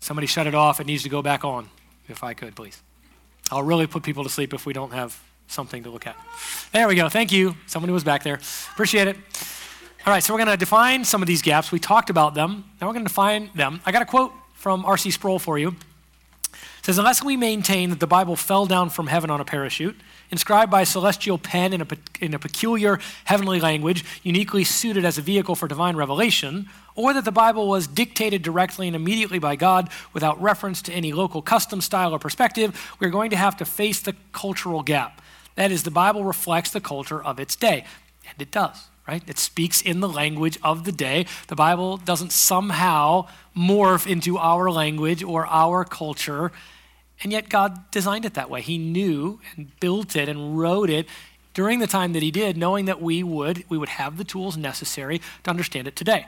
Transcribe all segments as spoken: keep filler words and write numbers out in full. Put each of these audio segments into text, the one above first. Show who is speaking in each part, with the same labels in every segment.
Speaker 1: Somebody shut it off. It needs to go back on, if I could, please. I'll really put people to sleep if we don't have something to look at. There we go. Thank you. Someone who was back there. Appreciate it. All right, so we're going to define some of these gaps. We talked about them. Now we're going to define them. I got a quote from R C Sproul for you. It says, unless we maintain that the Bible fell down from heaven on a parachute, inscribed by a celestial pen in a, in a peculiar heavenly language, uniquely suited as a vehicle for divine revelation, or that the Bible was dictated directly and immediately by God without reference to any local custom, style, or perspective, we're going to have to face the cultural gap. That is, the Bible reflects the culture of its day. And it does, right? It speaks in the language of the day. The Bible doesn't somehow morph into our language or our culture. And yet God designed it that way. He knew and built it and wrote it during the time that he did, knowing that we would, we would have the tools necessary to understand it today.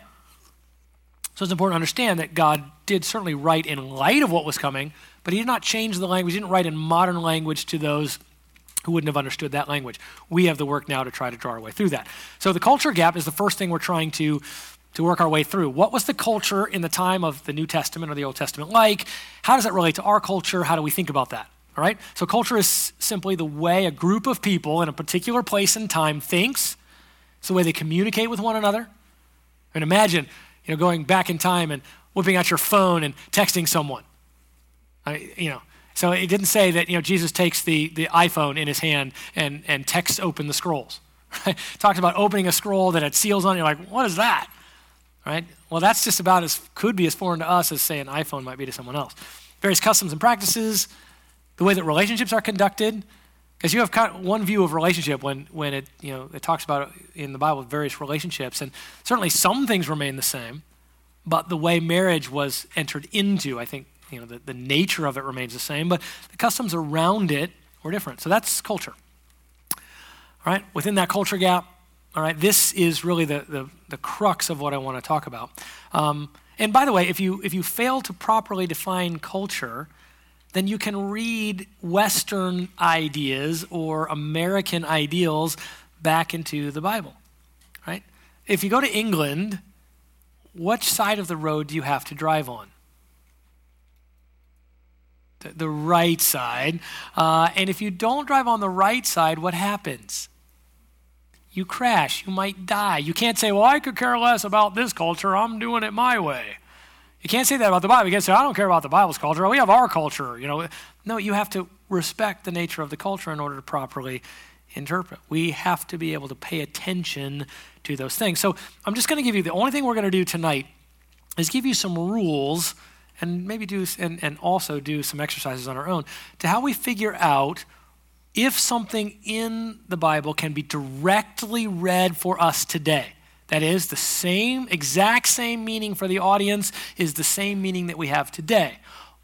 Speaker 1: So it's important to understand that God did certainly write in light of what was coming, but he did not change the language. He didn't write in modern language to those who wouldn't have understood that language. We have the work now to try to draw our way through that. So the culture gap is the first thing we're trying to to work our way through. What was the culture in the time of the New Testament or the Old Testament like? How does that relate to our culture? How do we think about that? All right? So culture is simply the way a group of people in a particular place and time thinks. It's the way they communicate with one another. And imagine, you know, going back in time and whipping out your phone and texting someone. I, you know, so it didn't say that, you know, Jesus takes the, the iPhone in his hand and, and texts open the scrolls. Right? It talks about opening a scroll that had seals on it. You're like, what is that? Right? Well, that's just about as, could be as foreign to us as, say, an iPhone might be to someone else. Various customs and practices, the way that relationships are conducted, because you have kind of one view of relationship when, when it, you know, it talks about in the Bible various relationships, and certainly some things remain the same, but the way marriage was entered into, I think, you know, the, the nature of it remains the same, but the customs around it were different. So that's culture. All right? Within that culture gap, all right, this is really the, the, the crux of what I want to talk about. Um, and by the way, if you if you fail to properly define culture, then you can read Western ideas or American ideals back into the Bible, right? If you go to England, which side of the road do you have to drive on? The, the right side. Uh, and if you don't drive on the right side, what happens? You crash, you might die. You can't say, well, I could care less about this culture, I'm doing it my way. You can't say that about the Bible. You can't say, I don't care about the Bible's culture, we have our culture. You know, no, you have to respect the nature of the culture in order to properly interpret. We have to be able to pay attention to those things. So I'm just going to give you, the only thing we're going to do tonight is give you some rules and maybe do, and, and also do some exercises on our own to how we figure out if something in the Bible can be directly read for us today. That is, the same, exact same meaning for the audience is the same meaning that we have today.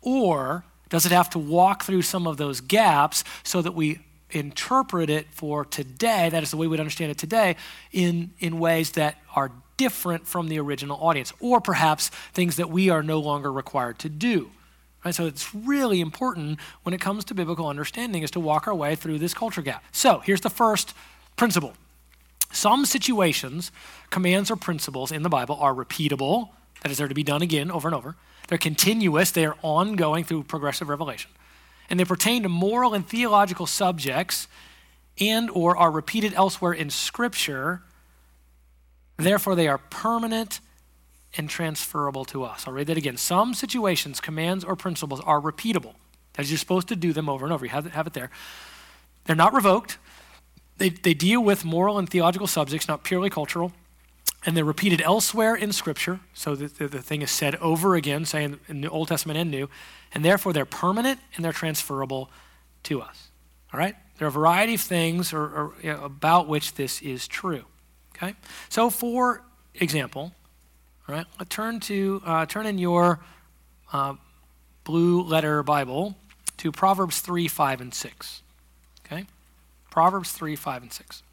Speaker 1: Or does it have to walk through some of those gaps so that we interpret it for today, that is the way we'd understand it today, in, in ways that are different from the original audience, or perhaps things that we are no longer required to do. Right, so it's really important when it comes to biblical understanding is to walk our way through this culture gap. So here's the first principle. Some situations, commands or principles in the Bible are repeatable, that is, they're to be done again over and over. They're continuous, they are ongoing through progressive revelation. And they pertain to moral and theological subjects and or are repeated elsewhere in Scripture. Therefore, they are permanent and transferable to us. I'll read that again. Some situations, commands, or principles are repeatable. That is, you're supposed to do them over and over. You have it, have it there. They're not revoked. They, they deal with moral and theological subjects, not purely cultural. And they're repeated elsewhere in Scripture, so that the, the thing is said over again, saying in the Old Testament and New, and therefore they're permanent and they're transferable to us. All right? There are a variety of things or, or, you know, about which this is true. Okay? So for example, all right, let's turn to uh, turn in your uh, blue letter Bible to Proverbs three, five, and six. Okay, Proverbs three, five, and six.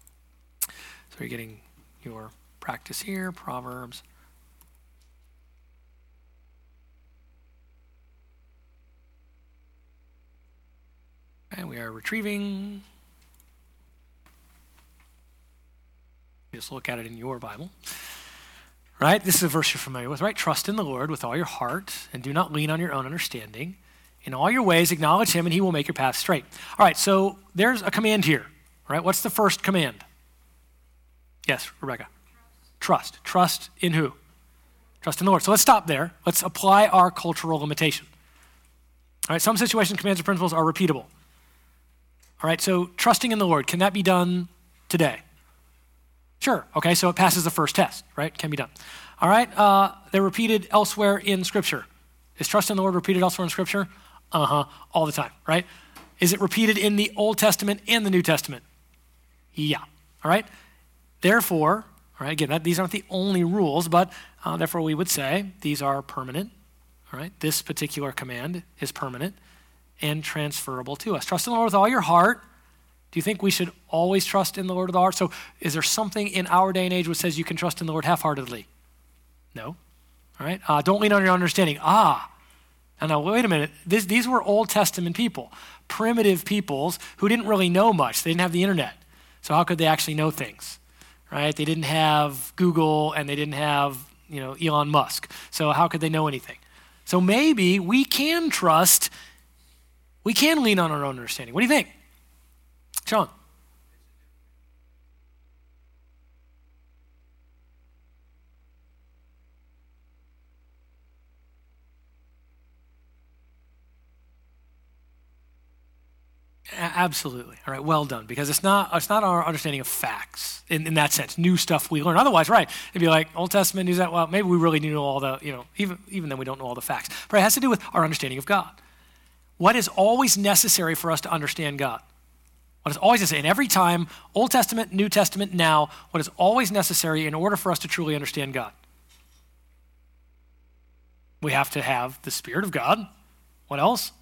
Speaker 1: So you're getting your practice here. Proverbs. And we are retrieving. Just look at it in your Bible. right? This is a verse you're familiar with, right? Trust in the Lord with all your heart and do not lean on your own understanding. In all your ways, acknowledge him and he will make your path straight. All right, so there's a command here, right? What's the first command? Yes, Rebecca. Trust. Trust in who? Trust in the Lord. So let's stop there. Let's apply our cultural limitation. All right, some situations, commands, and principles are repeatable. All right, so trusting in the Lord, can that be done today? Sure. Okay, so it passes the first test, right? Can be done. All right, uh, they're repeated elsewhere in Scripture. Is trust in the Lord repeated elsewhere in Scripture? Uh-huh, all the time, right? Is it repeated in the Old Testament and the New Testament? Yeah, all right? Therefore, all right, again, that, these aren't the only rules, but uh, therefore we would say these are permanent, all right? This particular command is permanent and transferable to us. Trust in the Lord with all your heart. Do you think we should always trust in the Lord with all our heart? So is there something in our day and age which says you can trust in the Lord half-heartedly? No. All right? Uh, don't lean on your understanding. Ah. Now, now wait a minute. This, these were Old Testament people, primitive peoples who didn't really know much. They didn't have the internet. So how could they actually know things? Right? They didn't have Google and they didn't have, you know, Elon Musk. So how could they know anything? So maybe we can trust, we can lean on our own understanding. What do you think? Sean? Absolutely. All right, well done. Because it's not it's not our understanding of facts in, in that sense, new stuff we learn. Otherwise, right, it'd be like Old Testament, New Testament, well, maybe we really do know all the, you know, even, even then we don't know all the facts. But it has to do with our understanding of God. What is always necessary for us to understand God? What is always necessary, and every time, Old Testament, New Testament, now, what is always necessary in order for us to truly understand God? We have to have the Spirit of God. What else?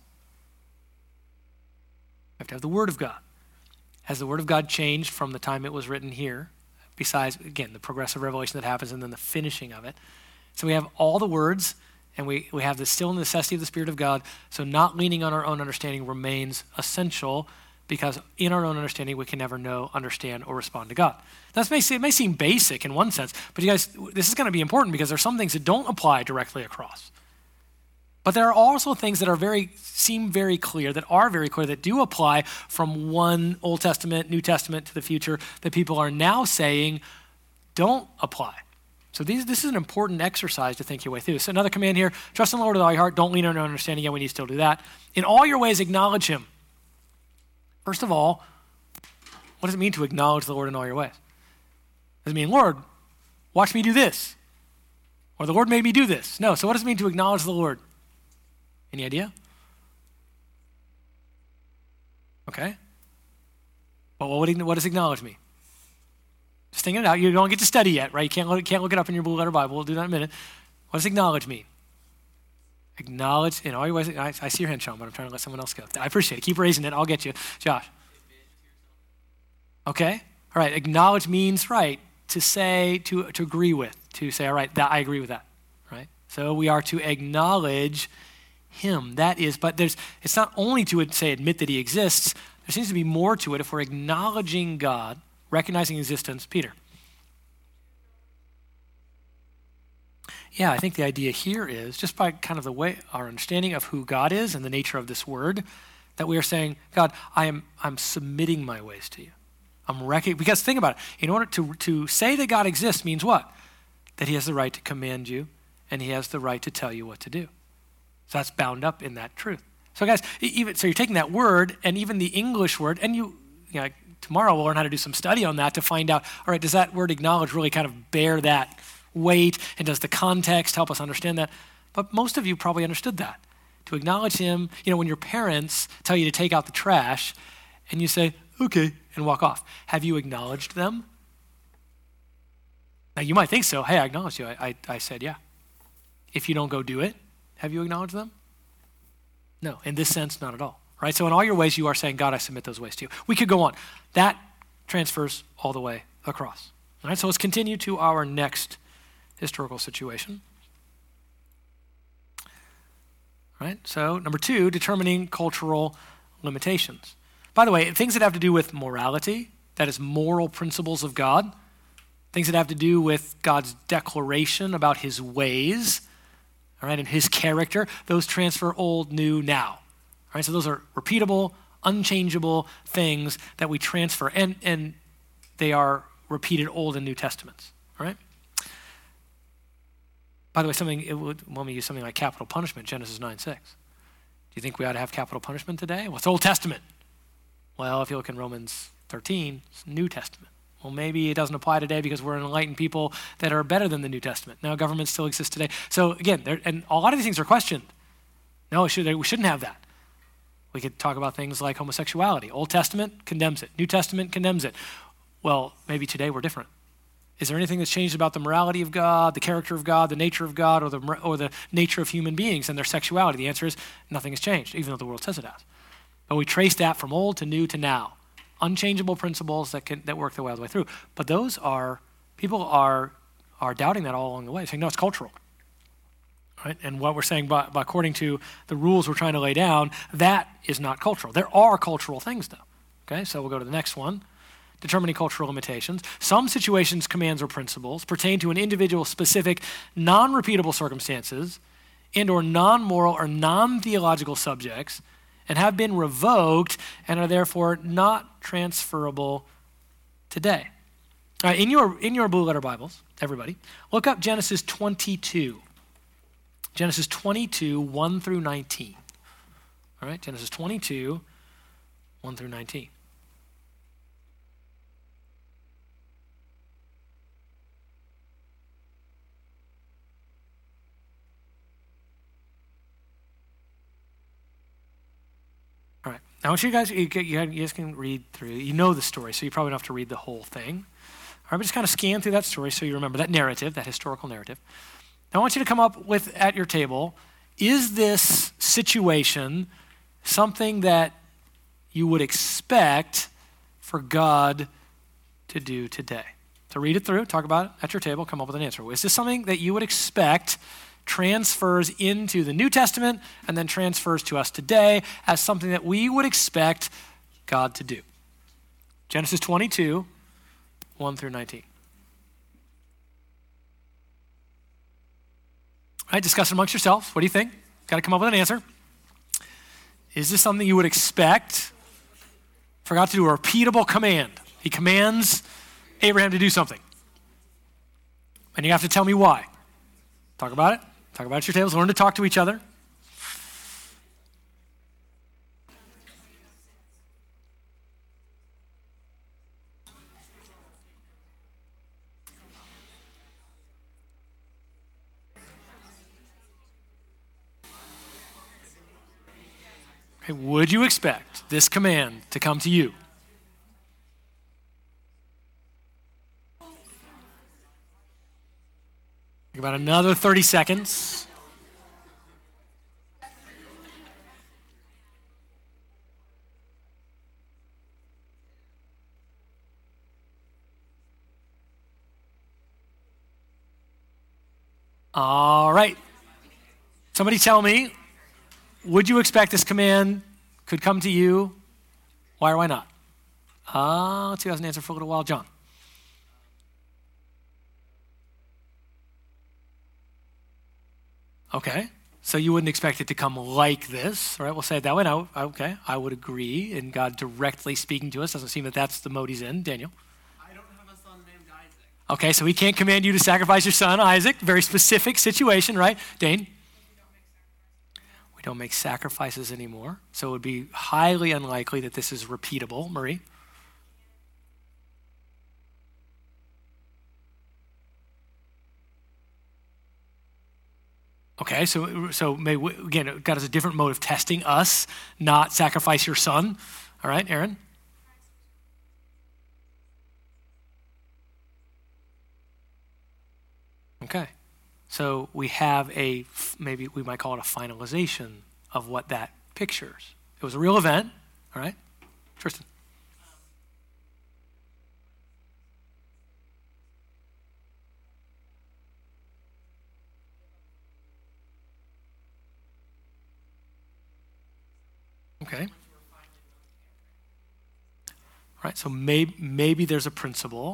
Speaker 1: We have to have the Word of God. Has the Word of God changed from the time it was written here? Besides, again, the progressive revelation that happens and then the finishing of it. So we have all the words, and we, we have the still necessity of the Spirit of God. So not leaning on our own understanding remains essential, because in our own understanding, we can never know, understand, or respond to God. That may, it may seem basic in one sense, but you guys, this is going to be important because there's some things that don't apply directly across. But there are also things that are very, seem very clear, that are very clear, that do apply from one Old Testament, New Testament to the future, that people are now saying don't apply. So these, this is an important exercise to think your way through. So another command here, trust in the Lord with all your heart, don't lean on your own understanding. Yeah, we need to still do that. In all your ways, acknowledge him. First of all, what does it mean to acknowledge the Lord in all your ways? Does it mean, Lord, watch me do this? Or the Lord made me do this? No. So what does it mean to acknowledge the Lord? Any idea? Okay. Well, what, would, what does acknowledge mean? Just thinking it out. You don't get to study yet, right? You can't look, can't look it up in your blue letter Bible. We'll do that in a minute. What does acknowledge mean? Acknowledge in all your ways. I, I see your hand, Sean, but I'm trying to let someone else go. I appreciate it. Keep raising it. I'll get you. Josh. Okay. All right. Acknowledge means, right, to say, to, to agree with, to say, all right, that I agree with that, right? So we are to acknowledge him. That is, but there's, it's not only to say admit that he exists. There seems to be more to it if we're acknowledging God, recognizing existence. Peter. Yeah, I think the idea here is, just by kind of the way, our understanding of who God is and the nature of this word, that we are saying, God, I am I'm submitting my ways to you. I'm rec- because think about it. In order to, to say that God exists means what? That he has the right to command you and he has the right to tell you what to do. So that's bound up in that truth. So guys, even so you're taking that word and even the English word, and you, you know, tomorrow we'll learn how to do some study on that to find out, all right, does that word acknowledge really kind of bear that weight, and does the context help us understand that? But most of you probably understood that. To acknowledge him, you know, when your parents tell you to take out the trash and you say, okay, and walk off. Have you acknowledged them? Now you might think so. Hey, I acknowledge you. I, I, I said, yeah. If you don't go do it, have you acknowledged them? No, in this sense, not at all. Right? So in all your ways, you are saying, God, I submit those ways to you. We could go on. That transfers all the way across. All right, so let's continue to our next historical situation. All right, so number two, determining cultural limitations. By the way, things that have to do with morality, that is moral principles of God, things that have to do with God's declaration about his ways, all right, and his character, those transfer old, new, now. All right, so those are repeatable, unchangeable things that we transfer, and, and they are repeated Old and New Testaments, all right? By the way, something, it would, when we use something like capital punishment, Genesis nine six. Do you think we ought to have capital punishment today? Well, it's Old Testament. Well, if you look in Romans thirteen, it's New Testament. Well, maybe it doesn't apply today because we're enlightened people that are better than the New Testament. Now, government still exists today. So again, there, and a lot of these things are questioned. No, it should, we shouldn't have that. We could talk about things like homosexuality. Old Testament condemns it. New Testament condemns it. Well, maybe today we're different. Is there anything that's changed about the morality of God, the character of God, the nature of God, or the or the nature of human beings and their sexuality? The answer is nothing has changed, even though the world says it has. But we trace that from old to new to now. Unchangeable principles that can that work their way all the way through. But those are, people are are doubting that all along the way, saying, no, it's cultural. Right? And what we're saying, by, by according to the rules we're trying to lay down, that is not cultural. There are cultural things, though. Okay, so we'll go to the next one. Determining cultural limitations. Some situations, commands, or principles pertain to an individual's specific non-repeatable circumstances and or non-moral or non-theological subjects and have been revoked and are therefore not transferable today. All right, in your, in your Blue Letter Bibles, everybody, look up Genesis twenty-two. Genesis twenty-two, one through nineteen. All right, Genesis twenty-two, one through nineteen. All right, I want you guys, you, you guys can read through, you know the story, so you probably don't have to read the whole thing. All right, but just kind of scan through that story so you remember that narrative, that historical narrative. Now I want you to come up with, at your table, is this situation something that you would expect for God to do today? So read it through, talk about it at your table, come up with an answer. Is this something that you would expect transfers into the New Testament and then transfers to us today as something that we would expect God to do? Genesis twenty-two, one through nineteen. All right, discuss it amongst yourselves. What do you think? Got to come up with an answer. Is this something you would expect for God to do a repeatable command? He commands Abraham to do something. And you have to tell me why. Talk about it. Talk about it at your tables. Learn to talk to each other. Okay, would you expect this command to come to you? Think about another thirty seconds. All right. Somebody tell me, would you expect this command could come to you? Why or why not? Uh, let's see who has an answer for a little while. John. Okay, so you wouldn't expect it to come like this, right? We'll say it that way. Now, okay, I would agree. And God directly speaking to us doesn't seem that that's the mode he's in. Daniel?
Speaker 2: I don't have a son named Isaac.
Speaker 1: Okay, so he can't command you to sacrifice your son, Isaac. Very specific situation, right? Dane? We don't make sacrifices anymore. So it would be highly unlikely that this is repeatable. Marie? Okay, so so may we, again, God has a different mode of testing us, not sacrifice your son. All right, Aaron? Okay, so we have a, maybe we might call it a finalization of what that pictures. It was a real event, all right? Tristan? Okay. All right, so maybe, maybe there's a principle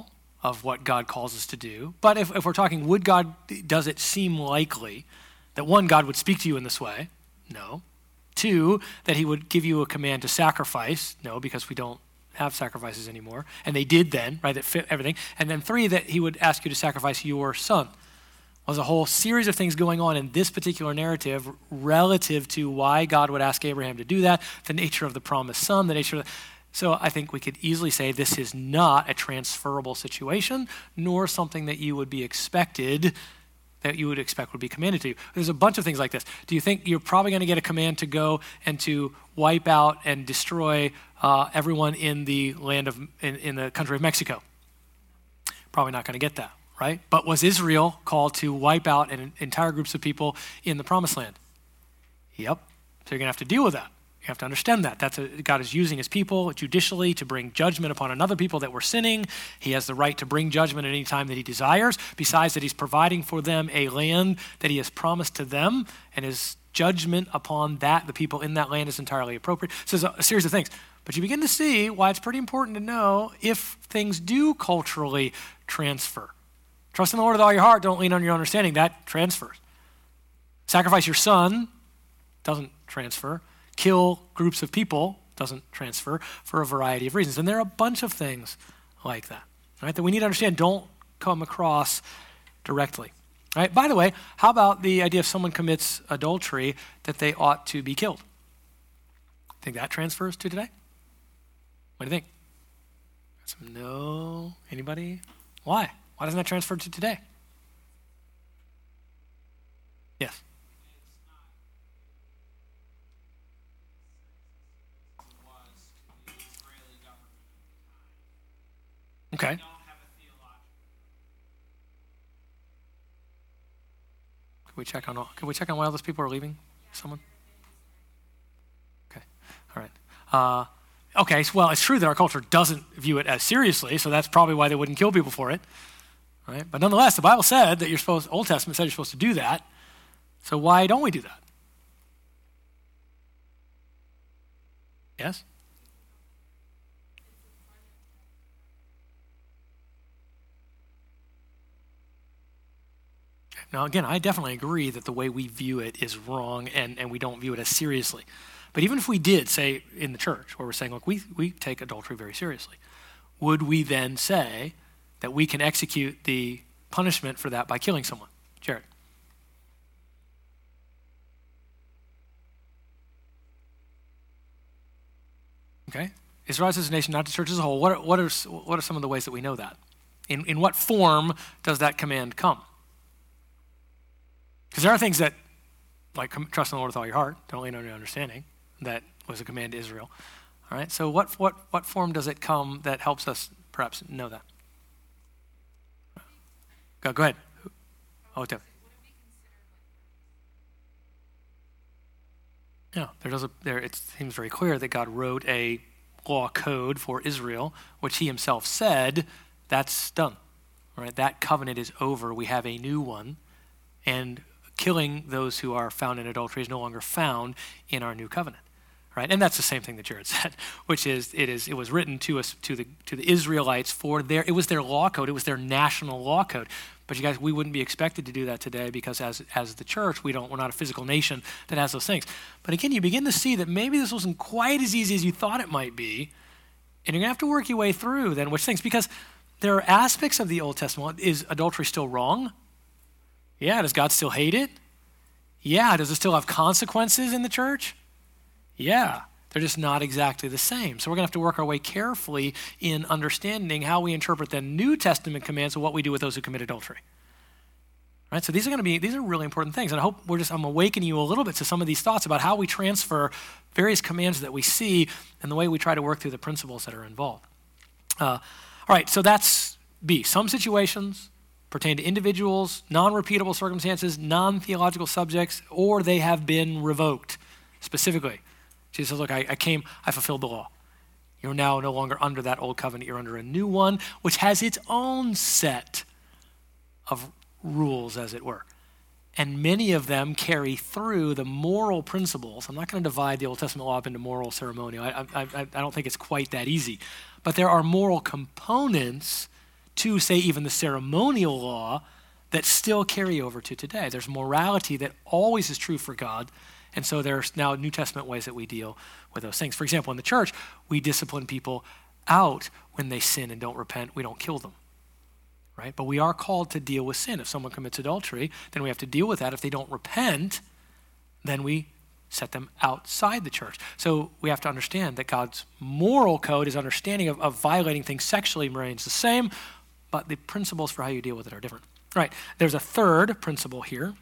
Speaker 1: of what God calls us to do. But if, if we're talking, would God, does it seem likely that one, God would speak to you in this way? No. Two, that he would give you a command to sacrifice? No, because we don't have sacrifices anymore. And they did then, right, that fit everything. And then three, that he would ask you to sacrifice your son. Well, there's a whole series of things going on in this particular narrative relative to why God would ask Abraham to do that, the nature of the promised son, the nature of the... So I think we could easily say this is not a transferable situation, nor something that you would be expected, that you would expect would be commanded to you. There's a bunch of things like this. Do you think you're probably going to get a command to go and to wipe out and destroy uh, everyone in the land of, in, in the country of Mexico? Probably not going to get that, right? But was Israel called to wipe out an entire groups of people in the promised land? Yep. So you're going to have to deal with that. You have to understand that. That's a, God is using his people judicially to bring judgment upon another people that were sinning. He has the right to bring judgment at any time that he desires, besides that he's providing for them a land that he has promised to them, and his judgment upon that, the people in that land, is entirely appropriate. So there's a, a series of things. But you begin to see why it's pretty important to know if things do culturally transfer. Trust in the Lord with all your heart. Don't lean on your understanding. That transfers. Sacrifice your son doesn't transfer. Kill groups of people doesn't transfer for a variety of reasons. And there are a bunch of things like that, right, that we need to understand don't come across directly. Right? By the way, how about the idea if someone commits adultery that they ought to be killed? Think that transfers to today? What do you think? Some no? Anybody? Why? Why doesn't that transfer to today? Yes. Okay. Can we check on all, can we check on why all those people are leaving? Someone? Okay. All right. Uh, okay. So, well, it's true that our culture doesn't view it as seriously, so that's probably why they wouldn't kill people for it. Right? But nonetheless, the Bible said that you're supposed, Old Testament said you're supposed to do that. So why don't we do that? Yes? Now, again, I definitely agree that the way we view it is wrong and, and we don't view it as seriously. But even if we did, say, in the church, where we're saying, look, we, we take adultery very seriously, would we then say that we can execute the punishment for that by killing someone? Jared. Okay. Israel as a nation, not the church as a whole. What are, what are, what are some of the ways that we know that? In, in what form does that command come? Because there are things that, like trust in the Lord with all your heart, don't lean on your understanding, that was a command to Israel. All right, so what what what form does it come that helps us perhaps know that? Go, go ahead. Oh, Tim. Yeah, there does a, there. It seems very clear that God wrote a law code for Israel, which he himself said, that's done. All right, that covenant is over. We have a new one, and killing those who are found in adultery is no longer found in our new covenant, right? And that's the same thing that Jared said, which is it is it was written to us to the to the Israelites for their it was their law code, it was their national law code. But you guys, we wouldn't be expected to do that today because as as the church, we don't we're not a physical nation that has those things. But again, you begin to see that maybe this wasn't quite as easy as you thought it might be, and you're gonna have to work your way through then which things, because there are aspects of the Old Testament. Is adultery still wrong? Yeah. Does God still hate it? Yeah. Does it still have consequences in the church? Yeah. They're just not exactly the same. So we're going to have to work our way carefully in understanding how we interpret the New Testament commands of what we do with those who commit adultery. Right? So these are going to be, these are really important things. And I hope we're just, I'm awakening you a little bit to some of these thoughts about how we transfer various commands that we see and the way we try to work through the principles that are involved. Uh, all right, so that's B. Some situations pertain to individuals, non-repeatable circumstances, non-theological subjects, or they have been revoked specifically. Jesus says, look, I, I came, I fulfilled the law. You're now no longer under that old covenant. You're under a new one, which has its own set of rules, as it were. And many of them carry through the moral principles. I'm not going to divide the Old Testament law up into moral, ceremonial. I, I, I, I don't think it's quite that easy. But there are moral components to, say, even the ceremonial law that still carry over to today. There's morality that always is true for God, and so there's now New Testament ways that we deal with those things. For example, in the church, we discipline people out when they sin and don't repent. We don't kill them, right? But we are called to deal with sin. If someone commits adultery, then we have to deal with that. If they don't repent, then we set them outside the church. So we have to understand that God's moral code, his understanding of, of violating things sexually remains the same, but the principles for how you deal with it are different. All right, there's a third principle here.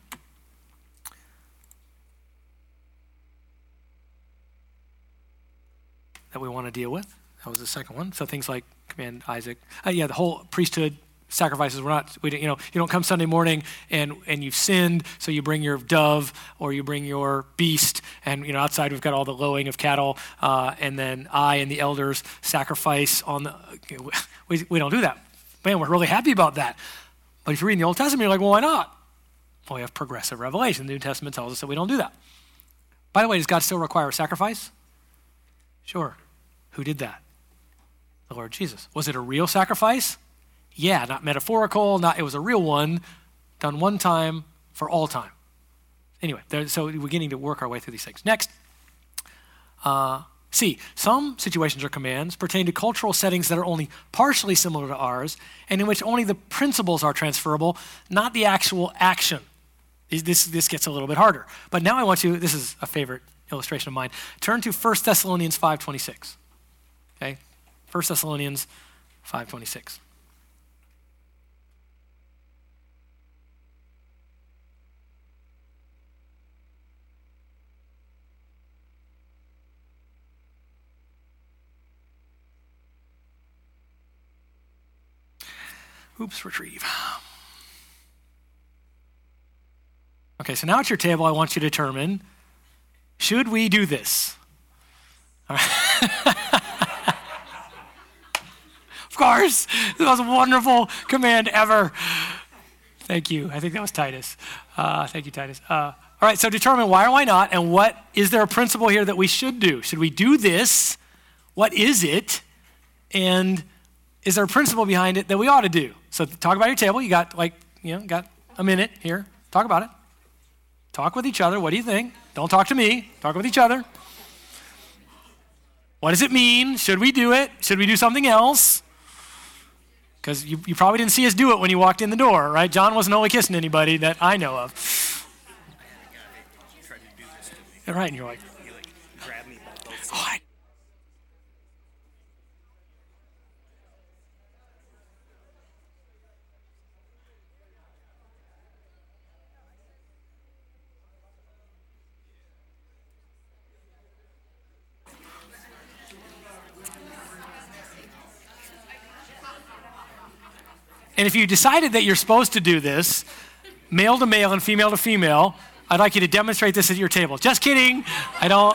Speaker 1: That we want to deal with. That was the second one. So things like command Isaac. Uh, yeah, the whole priesthood sacrifices. We're not, we don't, you know, you don't come Sunday morning and and you've sinned, so you bring your dove or you bring your beast, and you know outside we've got all the lowing of cattle, uh, and then I and the elders sacrifice on the. You know, we we don't do that. Man, we're really happy about that. But if you're reading the Old Testament, you're like, well, why not? Well, we have progressive revelation. The New Testament tells us that we don't do that. By the way, does God still require a sacrifice? Sure. Who did that? The Lord Jesus. Was it a real sacrifice? Yeah, not metaphorical, not it was a real one, done one time for all time. Anyway, there, so we're beginning to work our way through these things. Next, uh, C, some situations or commands pertain to cultural settings that are only partially similar to ours and in which only the principles are transferable, not the actual action. This, this gets a little bit harder. But now I want you, this is a favorite illustration of mine, turn to First Thessalonians five twenty-six. Okay, First Thessalonians five twenty-six. Oops, retrieve. Okay, so now at your table, I want you to determine, should we do this? All right. Of course, the most wonderful command ever. Thank you. I think that was Titus. Uh, thank you, Titus. Uh, all right, so determine why or why not, and what is there a principle here that we should do? Should we do this? What is it? And is there a principle behind it that we ought to do? So talk about your table. You got like, you know, got a minute here. Talk about it. Talk with each other. What do you think? Don't talk to me. Talk with each other. What does it mean? Should we do it? Should we do something else? Because you, you probably didn't see us do it when you walked in the door, right? John wasn't only kissing anybody that I know of. Yeah, right, and you're like, you like grab me by both sides. Oh, I- And if you decided that you're supposed to do this, male to male and female to female, I'd like you to demonstrate this at your table. Just kidding. I don't.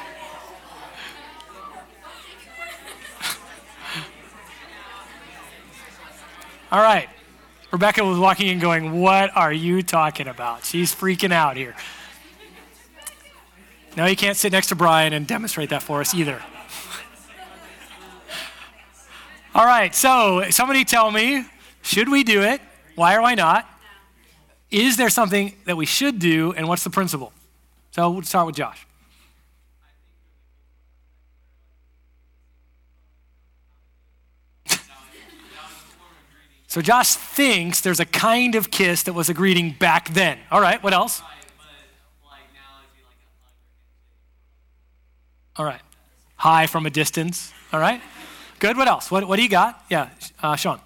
Speaker 1: All right. Rebecca was walking in going, what are you talking about? She's freaking out here. No, you can't sit next to Brian and demonstrate that for us either. All right, so somebody tell me, should we do it? Why or why not? Is there something that we should do, and what's the principle? So we'll start with Josh. So Josh thinks there's a kind of kiss that was a greeting back then. All right, what else? All right, hi from a distance. All right, good. What else? What, what do you got? Yeah, uh, Sean.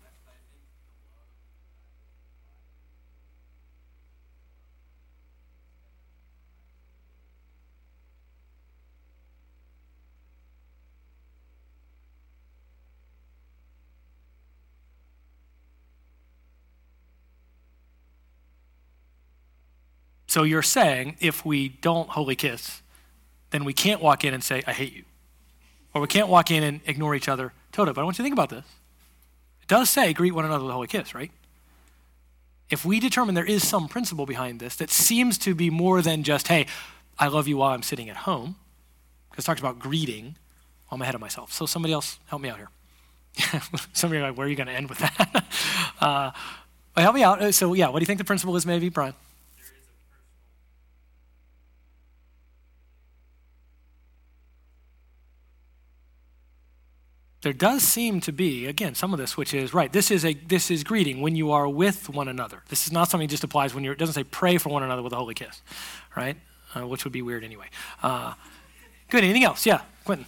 Speaker 1: So you're saying if we don't holy kiss, then we can't walk in and say, I hate you. Or we can't walk in and ignore each other totally. But I want you to think about this. It does say greet one another with a holy kiss, right? If we determine there is some principle behind this that seems to be more than just, hey, I love you while I'm sitting at home, because it talks about greeting, I'm ahead of myself. So somebody else help me out here. Some of you are like, where are you going to end with that? uh, well, help me out. So yeah, what do you think the principle is maybe, Brian?
Speaker 2: There is a personal.
Speaker 1: There does seem to be, again, some of this, which is, right, this is a this is greeting when you are with one another. This is not something that just applies when you're, it doesn't say pray for one another with a holy kiss, right? Uh, which would be weird anyway. Uh, good, anything else? Yeah, Quentin.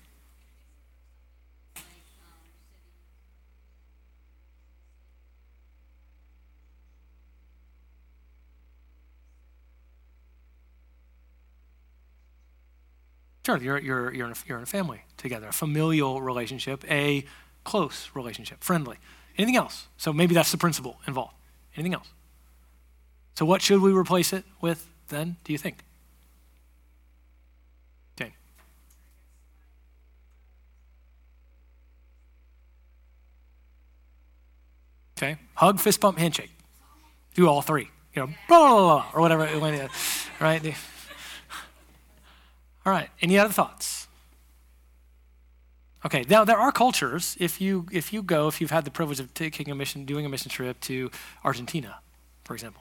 Speaker 1: Sure, you're, you're, you're, in a, you're in a family together, a familial relationship, a close relationship, friendly. Anything else? So maybe that's the principle involved. Anything else? So what should we replace it with then, do you think? Jane. Okay, hug, fist bump, handshake. Do all three. You know, blah, blah, blah, blah, or whatever, right? All right, any other thoughts? Okay, now there are cultures, if you if you go, if you've had the privilege of taking a mission, doing a mission trip to Argentina, for example,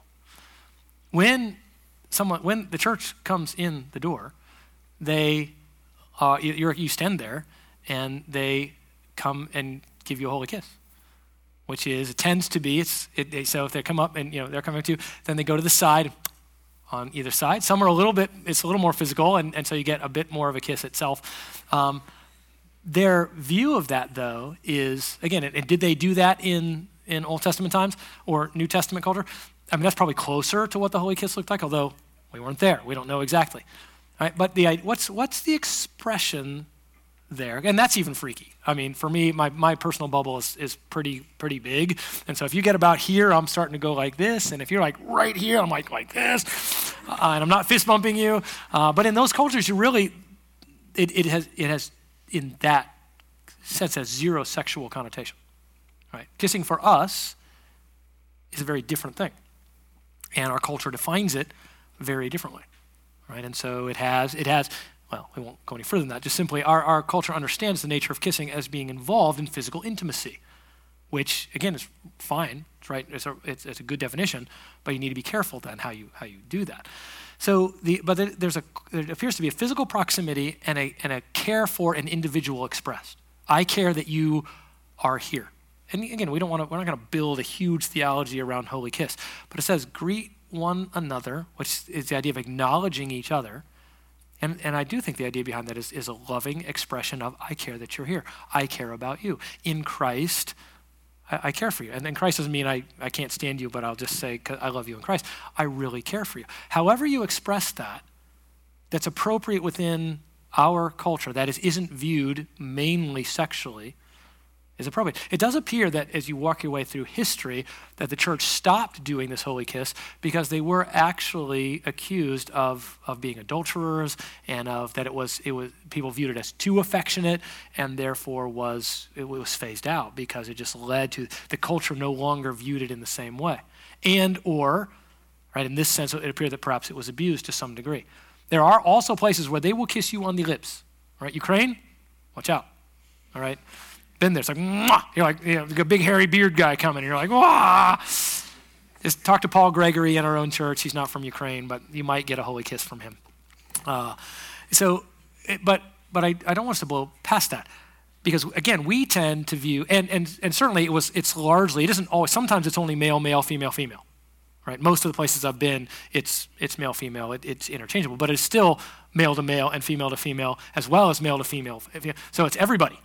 Speaker 1: when someone, when the church comes in the door, they, uh, you, you're, you stand there and they come and give you a holy kiss, which is, it tends to be, it's, it, they, so if they come up and, you know, they're coming to you, then they go to the side, on either side. Some are a little bit, it's a little more physical, and, and so you get a bit more of a kiss itself. Um, their view of that, though, is, again, and did they do that in, in Old Testament times or New Testament culture? I mean, that's probably closer to what the holy kiss looked like, although we weren't there. We don't know exactly. All right, but the what's what's the expression there? And that's even freaky. I mean, for me, my, my personal bubble is, is pretty pretty big. And so if you get about here, I'm starting to go like this. And if you're like right here, I'm like like this. Uh, and I'm not fist bumping you. Uh, but in those cultures, you really, it, it has it has in that sense has zero sexual connotation. Right? Kissing for us is a very different thing. And our culture defines it very differently. Right? And so it has it has Well, we won't go any further than that. Just simply, our, our culture understands the nature of kissing as being involved in physical intimacy, which, again, is fine. It's right. It's a, it's, it's a good definition, but you need to be careful then how you how you do that. So, the but there's a there appears to be a physical proximity and a and a care for an individual expressed. I care that you are here. And again, we don't want to. We're not going to build a huge theology around holy kiss, but it says greet one another, which is the idea of acknowledging each other. And, and I do think the idea behind that is, is a loving expression of, I care that you're here. I care about you. In Christ, I, I care for you. And then Christ doesn't mean I, I can't stand you, but I'll just say, 'cause I love you in Christ. I really care for you. However you express that, that's appropriate within our culture, that is, isn't viewed mainly sexually, is appropriate. It does appear that as you walk your way through history, that the church stopped doing this holy kiss because they were actually accused of, of being adulterers, and of that it was it was people viewed it as too affectionate, and therefore was it was phased out because it just led to the culture no longer viewed it in the same way. And or, right, in this sense, it appeared that perhaps it was abused to some degree. There are also places where they will kiss you on the lips. Right, Ukraine, watch out. All right. Been there, it's like, mwah! You're like, you know, a big hairy beard guy coming, and you're like, wah! Just talk to Paul Gregory in our own church. He's not from Ukraine, but you might get a holy kiss from him. Uh, so, but but I, I don't want us to blow past that, because again, we tend to view, and and and certainly it was, it's largely, it isn't always, sometimes it's only male, male, female, female, right? Most of the places I've been, it's it's male, female, it, it's interchangeable, but it's still male to male and female to female, as well as male to female. So it's everybody.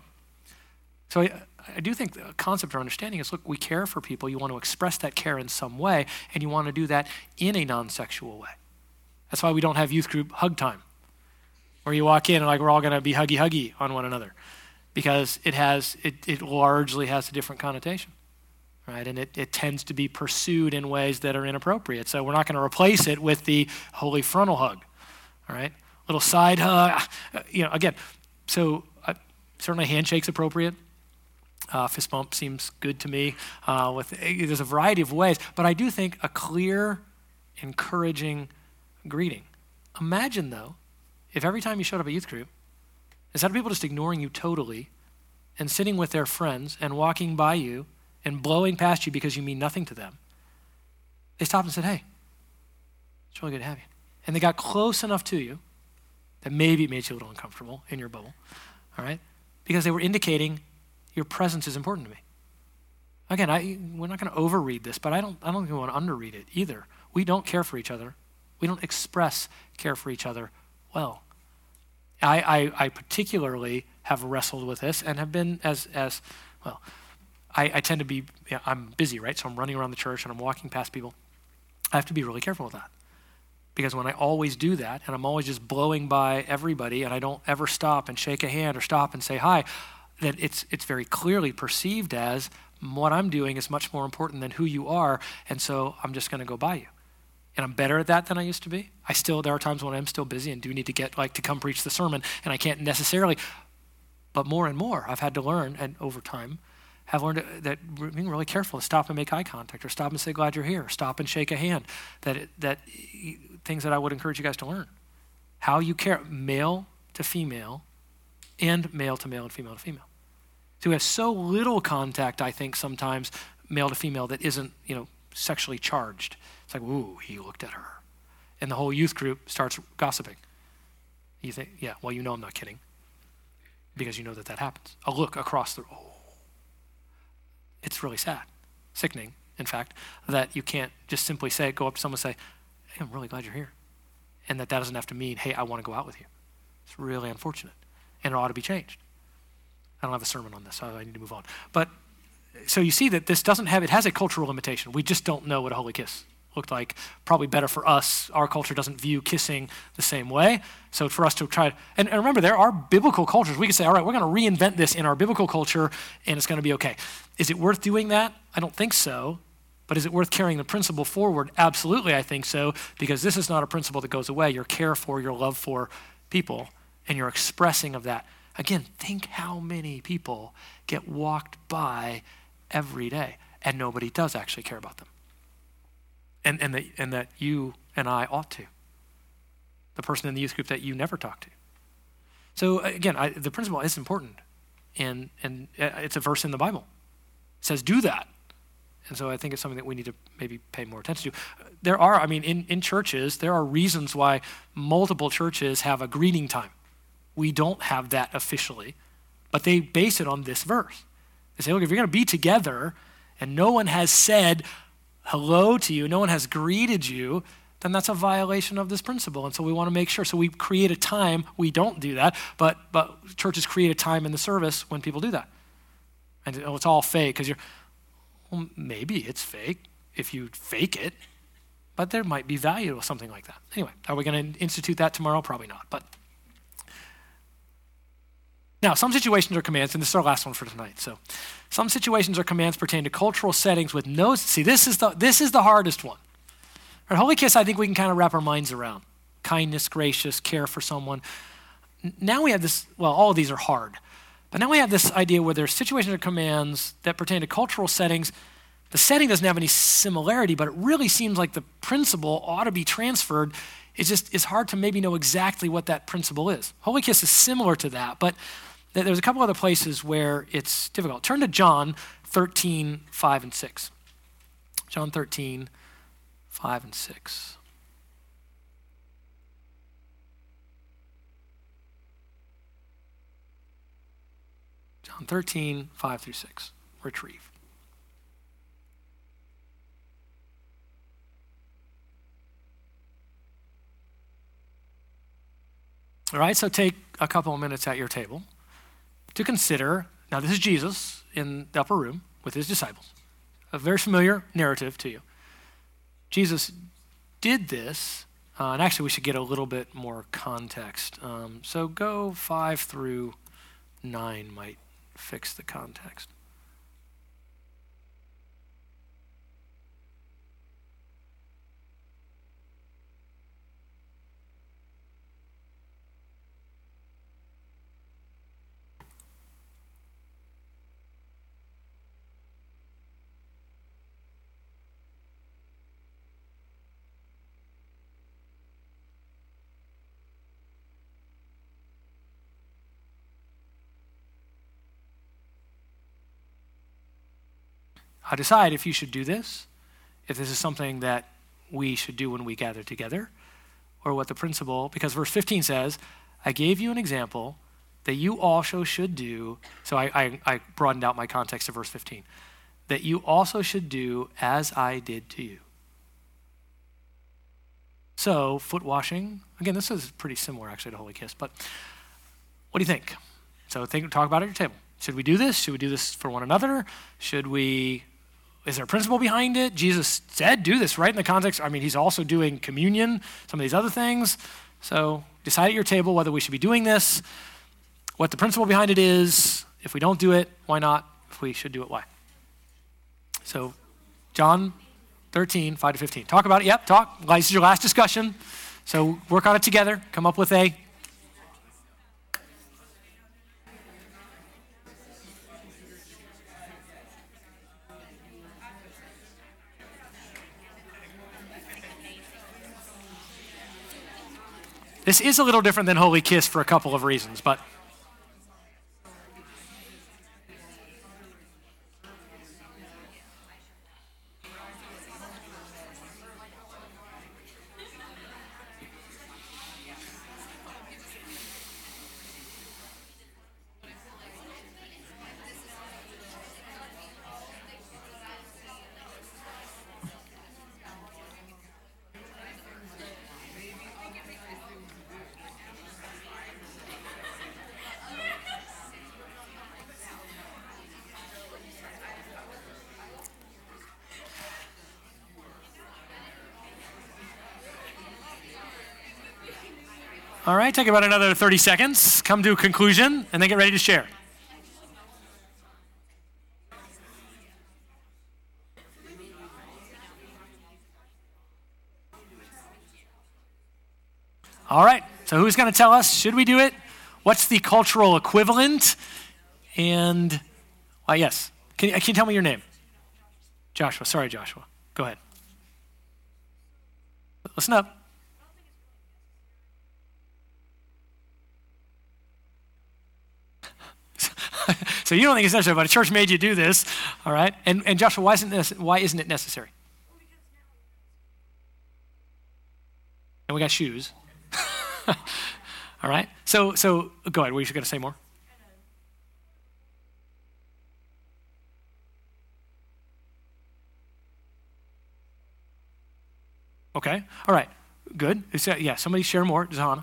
Speaker 1: So I, I do think the concept or understanding is, look, we care for people. You want to express that care in some way, and you want to do that in a non-sexual way. That's why we don't have youth group hug time, where you walk in and like we're all going to be huggy-huggy on one another, because it has it, it largely has a different connotation, right? And it, it tends to be pursued in ways that are inappropriate. So we're not going to replace it with the holy frontal hug, all right? Little side hug, you know. Again, so uh, certainly handshake's appropriate. Uh, fist bump seems good to me. Uh, with there's a variety of ways, but I do think a clear, encouraging greeting. Imagine though, if every time you showed up at youth group, instead of people just ignoring you totally, and sitting with their friends and walking by you and blowing past you because you mean nothing to them, they stopped and said, hey, it's really good to have you. And they got close enough to you that maybe it made you a little uncomfortable in your bubble, all right? Because they were indicating your presence is important to me. Again, I, we're not going to overread this, but I don't, I don't even want to underread it either. We don't care for each other. We don't express care for each other well. I, I, I particularly have wrestled with this and have been as, as well, I, I tend to be, yeah, I'm busy, right? So I'm running around the church and I'm walking past people. I have to be really careful with that. Because when I always do that and I'm always just blowing by everybody and I don't ever stop and shake a hand or stop and say hi, that it's it's very clearly perceived as what I'm doing is much more important than who you are, and so I'm just going to go by you. And I'm better at that than I used to be. I still, there are times when I'm still busy and do need to get, like, to come preach the sermon, and I can't necessarily, but more and more I've had to learn, and over time, have learned that being really careful to stop and make eye contact, or stop and say, glad you're here, or stop and shake a hand, that it, that things that I would encourage you guys to learn. How you care, male to female, and male to male and female to female. So we have so little contact, I think, sometimes, male to female, that isn't, you know, sexually charged. It's like, ooh, he looked at her. And the whole youth group starts gossiping. You think, yeah, well, you know I'm not kidding. Because you know that that happens. A look across the, oh. It's really sad, sickening, in fact, that you can't just simply say, go up to someone and say, hey, I'm really glad you're here. And that that doesn't have to mean, hey, I want to go out with you. It's really unfortunate. And it ought to be changed. I don't have a sermon on this, so I need to move on. But, so you see that this doesn't have, it has a cultural limitation. We just don't know what a holy kiss looked like. Probably better for us. Our culture doesn't view kissing the same way. So for us to try, and, and remember, there are biblical cultures. We could say, all right, we're going to reinvent this in our biblical culture, and it's going to be okay. Is it worth doing that? I don't think so. But is it worth carrying the principle forward? Absolutely, I think so, because this is not a principle that goes away. Your care for, your love for people, and your expressing of that. Again, think how many people get walked by every day, and nobody does actually care about them. And, and, that, and that you and I ought to. The person in the youth group that you never talk to. So again, I, the principle is important, and, and it's a verse in the Bible. It says, do that. And so I think it's something that we need to maybe pay more attention to. There are, I mean, in, in churches, there are reasons why multiple churches have a greeting time. We don't have that officially, but they base it on this verse. They say, look, if you're going to be together and no one has said hello to you, no one has greeted you, then that's a violation of this principle. And so we want to make sure. So we create a time. We don't do that, but but churches create a time in the service when people do that. And oh, it's all fake because you're, well, maybe it's fake if you fake it, but there might be value to something like that. Anyway, are we going to institute that tomorrow? Probably not, but. Now, some situations are commands, and this is our last one for tonight. So, some situations are commands pertaining to cultural settings with no, see, this is the this is the hardest one. Right, Holy Kiss, I think we can kind of wrap our minds around. Kindness, gracious, care for someone. Now we have this, well, all of these are hard. But now we have this idea where there's situations or commands that pertain to cultural settings. The setting doesn't have any similarity, but it really seems like the principle ought to be transferred. It's just, it's hard to maybe know exactly what that principle is. Holy Kiss is similar to that, but there's a couple other places where it's difficult. Turn to John thirteen, five and six. John thirteen, five and six. John thirteen, five through six. Retrieve. All right, so take a couple of minutes at your table to consider, now this is Jesus in the upper room with his disciples, a very familiar narrative to you. Jesus did this, uh, and actually we should get a little bit more context. Um, so go five through nine might fix the context. uh, decide if you should do this, if this is something that we should do when we gather together, or what the principle, because verse fifteen says, I gave you an example that you also should do, so I, I, I broadened out my context to verse fifteen, that you also should do as I did to you. So, foot washing, again, this is pretty similar actually to Holy Kiss, but what do you think? So think, talk about it at your table. Should we do this? Should we do this for one another? Should we, is there a principle behind it? Jesus said do this, right? In the context, I mean, he's also doing communion, some of these other things. So decide at your table whether we should be doing this, what the principle behind it is. If we don't do it, why not? If we should do it, why? So John thirteen, five to fifteen. Talk about it. Yep, talk. This is your last discussion. So work on it together. Come up with a. This is a little different than Holy Kiss for a couple of reasons, but. All right, take about another thirty seconds, come to a conclusion, and then get ready to share. All right, so who's going to tell us? Should we do it? What's the cultural equivalent? And, well, yes, can, can you tell me your name? Joshua, sorry, Joshua. Go ahead. Listen up. So you don't think it's necessary, but a church made you do this, all right? And, and Joshua, why isn't, this, why isn't it necessary? And we got shoes. All right? So, so go ahead. Were you going to say more? Okay. All right. Good. Yeah, somebody share more. Zahana.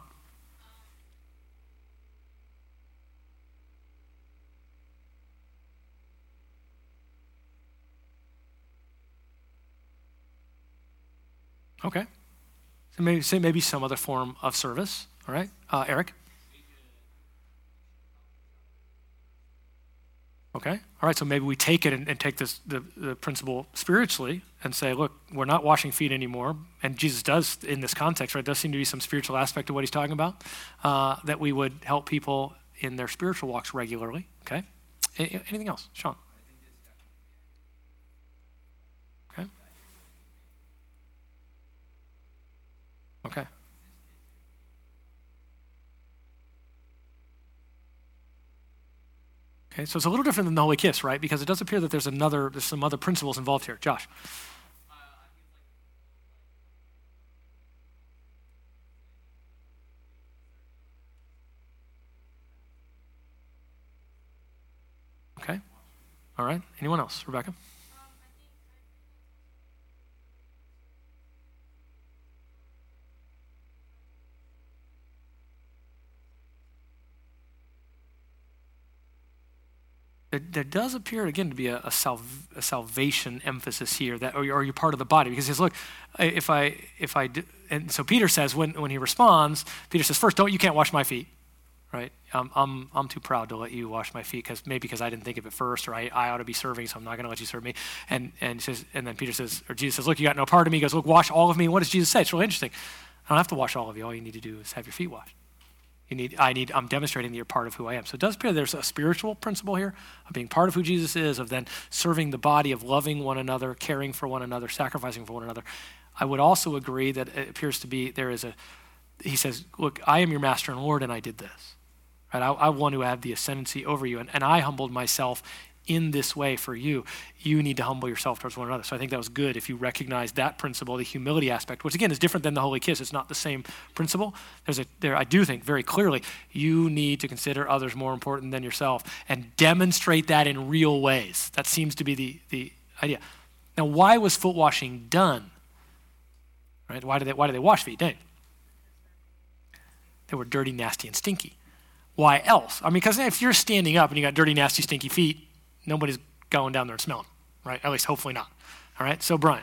Speaker 1: Okay. So maybe say maybe some other form of service. All right. Uh, Eric. Okay. All right. So maybe we take it and, and take this the, the principle spiritually and say, look, we're not washing feet anymore. And Jesus does in this context, right? Does seem to be some spiritual aspect of what he's talking about. Uh, that we would help people in their spiritual walks regularly. Okay. A- anything else, Sean? Okay. Okay, so it's a little different than the Holy Kiss, right? Because it does appear that there's another, there's some other principles involved here. Josh. Okay. All right. Anyone else? Rebecca? There, there does appear, again, to be a, a, salv- a salvation emphasis here, that, or, or you're part of the body. Because he says, look, if I, if I, do, and so Peter says, when, when he responds, Peter says, first, don't, you can't wash my feet, right? Um, I'm, I'm too proud to let you wash my feet, because maybe because I didn't think of it first, or I, I ought to be serving, so I'm not going to let you serve me. And, and, he says, and then Peter says, or Jesus says, look, you got no part of me. He goes, look, wash all of me. And what does Jesus say? It's really interesting. I don't have to wash all of you. All you need to do is have your feet washed. You need, I need, I'm demonstrating that you're part of who I am. So it does appear there's a spiritual principle here of being part of who Jesus is, of then serving the body, of loving one another, caring for one another, sacrificing for one another. I would also agree that it appears to be, there is a, he says, look, I am your master and Lord, and I did this. Right? I, I want to have the ascendancy over you, and, and I humbled myself in this way for you, you need to humble yourself towards one another. So I think that was good if you recognize that principle, the humility aspect, which again is different than the holy kiss. It's not the same principle. There's a, there, I do think very clearly, you need to consider others more important than yourself and demonstrate that in real ways. That seems to be the, the idea. Now, why was foot washing done? Right? Why did they, why did they wash feet? Dang. They were dirty, nasty, and stinky. Why else? I mean, because if you're standing up and you got dirty, nasty, stinky feet, nobody's going down there and smelling, right? At least hopefully not. All right, so Brian.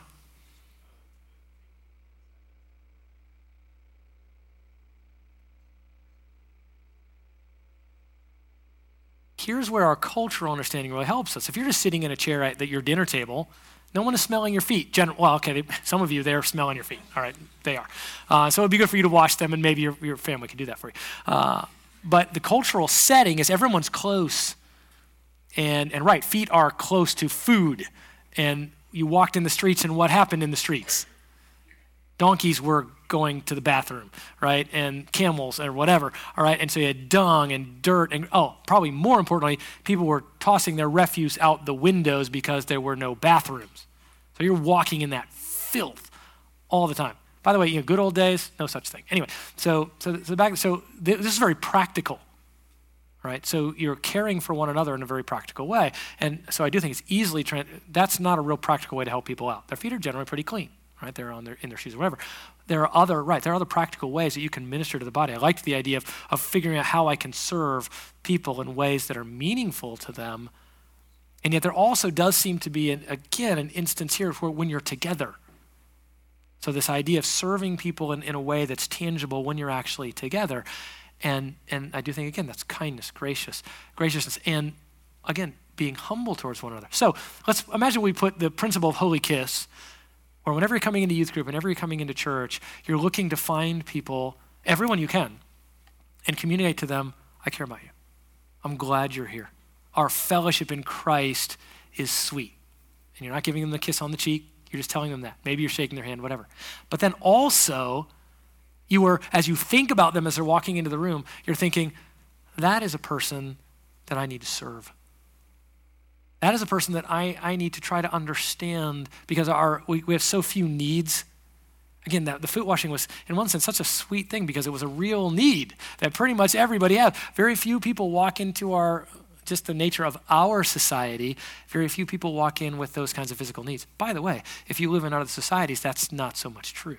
Speaker 1: Here's where our cultural understanding really helps us. If you're just sitting in a chair at your dinner table, no one is smelling your feet. Gen- well, okay, they, some of you, they're smelling your feet. All right, they are. Uh, so it'd be good for you to wash them, and maybe your, your family can do that for you. Uh, but the cultural setting is everyone's close. And, and right, feet are close to food. And you walked in the streets, and what happened in the streets? Donkeys were going to the bathroom, right? And camels or whatever, all right? And so you had dung and dirt. And oh, probably more importantly, people were tossing their refuse out the windows because there were no bathrooms. So you're walking in that filth all the time. By the way, you know, good old days, no such thing. Anyway, so so, so back. So th- this is very practical. Right, so you're caring for one another in a very practical way. And so I do think it's easily, tra- that's not a real practical way to help people out. Their feet are generally pretty clean, right? They're on their, in their shoes or whatever. There are other, right, there are other practical ways that you can minister to the body. I liked the idea of, of figuring out how I can serve people in ways that are meaningful to them. And yet there also does seem to be, an, again, an instance here where when you're together. So this idea of serving people in, in a way that's tangible when you're actually together. And and I do think, again, that's kindness, gracious, graciousness, and again, being humble towards one another. So let's imagine we put the principle of holy kiss, where whenever you're coming into youth group, whenever you're coming into church, you're looking to find people, everyone you can, and communicate to them, I care about you. I'm glad you're here. Our fellowship in Christ is sweet. And you're not giving them the kiss on the cheek, you're just telling them that. Maybe you're shaking their hand, whatever. But then also, you are, as you think about them as they're walking into the room, you're thinking, that is a person that I need to serve. That is a person that I, I need to try to understand because our we, we have so few needs. Again, that, the foot washing was, in one sense, such a sweet thing because it was a real need that pretty much everybody has. Very few people walk into our, just the nature of our society, very few people walk in with those kinds of physical needs. By the way, if you live in other societies, that's not so much true.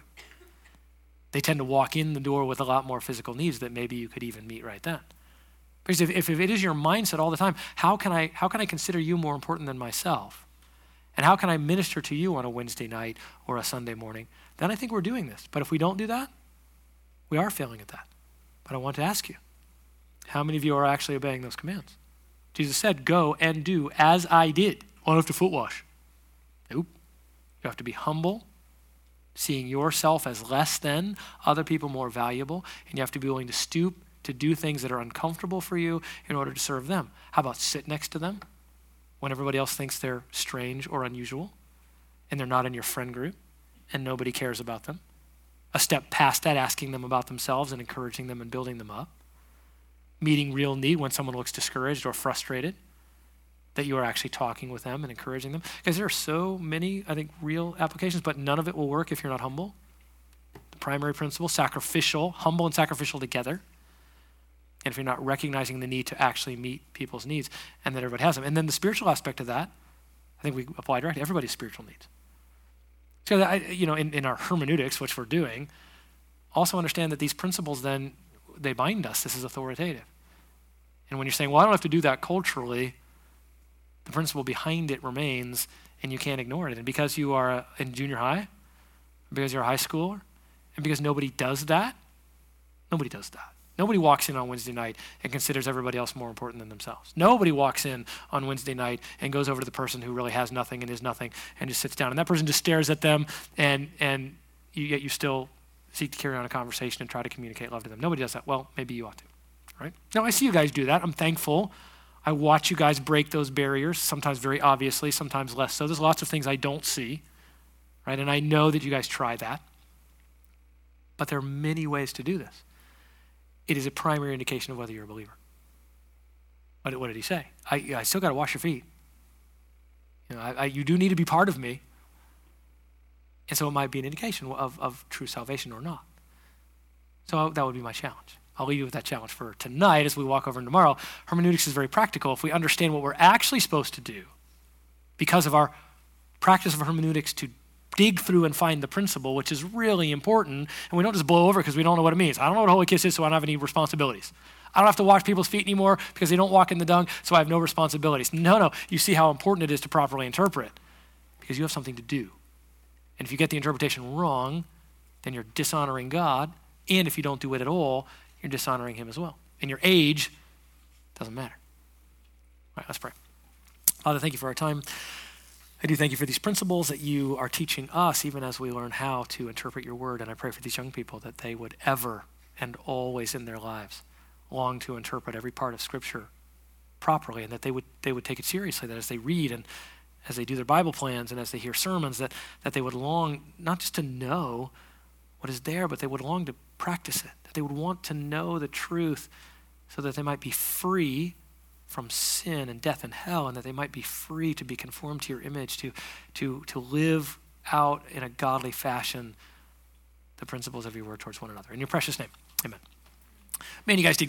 Speaker 1: They tend to walk in the door with a lot more physical needs that maybe you could even meet right then. Because if, if, if it is your mindset all the time, how can I how can I consider you more important than myself? And how can I minister to you on a Wednesday night or a Sunday morning? Then I think we're doing this. But if we don't do that, we are failing at that. But I want to ask you, how many of you are actually obeying those commands? Jesus said, go and do as I did. Well, I don't have to foot wash. Nope. You have to be humble, seeing yourself as less than, other people more valuable, and you have to be willing to stoop to do things that are uncomfortable for you in order to serve them. How about sit next to them when everybody else thinks they're strange or unusual and they're not in your friend group and nobody cares about them? A step past that, asking them about themselves and encouraging them and building them up. Meeting real need when someone looks discouraged or frustrated, that you are actually talking with them and encouraging them. Because there are so many, I think, real applications, but none of it will work if you're not humble. The primary principle, sacrificial, humble and sacrificial together. And if you're not recognizing the need to actually meet people's needs and that everybody has them. And then the spiritual aspect of that, I think we apply directly. Everybody's spiritual needs. So, that I, you know, in, in our hermeneutics, which we're doing, also understand that these principles then, they bind us. This is authoritative. And when you're saying, well, I don't have to do that culturally, the principle behind it remains, and you can't ignore it. And because you are in junior high, because you're a high schooler, and because nobody does that, nobody does that. Nobody walks in on Wednesday night and considers everybody else more important than themselves. Nobody walks in on Wednesday night and goes over to the person who really has nothing and is nothing and just sits down. And that person just stares at them, and and you, yet you still seek to carry on a conversation and try to communicate love to them. Nobody does that. Well, maybe you ought to, right? Now, I see you guys do that. I'm thankful. I watch you guys break those barriers, sometimes very obviously, sometimes less so. There's lots of things I don't see, right? And I know that you guys try that. But there are many ways to do this. It is a primary indication of whether you're a believer. What, what did he say? I, I still got to wash your feet. You know, I, I, you do need to be part of me. And so it might be an indication of, of true salvation or not. So that would be my challenge. I'll leave you with that challenge for tonight as we walk over and tomorrow. Hermeneutics is very practical. If we understand what we're actually supposed to do because of our practice of hermeneutics to dig through and find the principle, which is really important, and we don't just blow over because we don't know what it means. I don't know what Holy Kiss is, so I don't have any responsibilities. I don't have to wash people's feet anymore because they don't walk in the dung, so I have no responsibilities. No, no. You see how important it is to properly interpret because you have something to do. And if you get the interpretation wrong, then you're dishonoring God. And if you don't do it at all, you're dishonoring him as well. And your age doesn't matter. All right, let's pray. Father, thank you for our time. I do thank you for these principles that you are teaching us, even as we learn how to interpret your word. And I pray for these young people that they would ever and always in their lives long to interpret every part of Scripture properly, and that they would they would take it seriously, that as they read and as they do their Bible plans and as they hear sermons, that, that they would long not just to know what is there, but they would long to practice it, that they would want to know the truth so that they might be free from sin and death and hell, and that they might be free to be conformed to your image, to, to, to live out in a godly fashion the principles of your word towards one another. In your precious name, amen. Man, you guys did